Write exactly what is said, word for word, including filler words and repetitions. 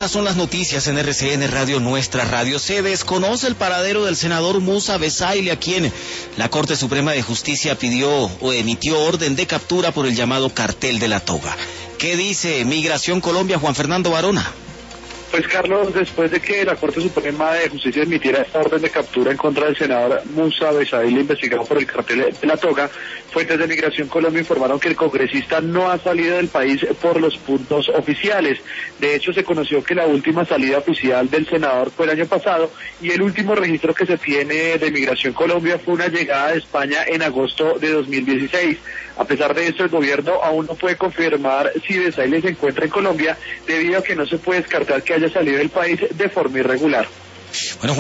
Estas son las noticias en R C N Radio, nuestra radio. Se desconoce el paradero del senador Musa Besaile, a quien la Corte Suprema de Justicia pidió o emitió orden de captura por el llamado cartel de la toga. ¿Qué dice Migración Colombia, Juan Fernando Varona? Pues Carlos, después de que la Corte Suprema de Justicia emitiera esta orden de captura en contra del senador Musa Besaile, investigado por el cartel de la toga, fuentes de Migración Colombia informaron que el congresista no ha salido del país por los puntos oficiales. De hecho, se conoció que la última salida oficial del senador fue el año pasado y el último registro que se tiene de Migración Colombia fue una llegada de España en agosto de dos mil dieciséis. A pesar de esto, el gobierno aún no puede confirmar si Besaile se encuentra en Colombia, debido a que no se puede descartar que haya salido del país de forma irregular. Bueno, Juan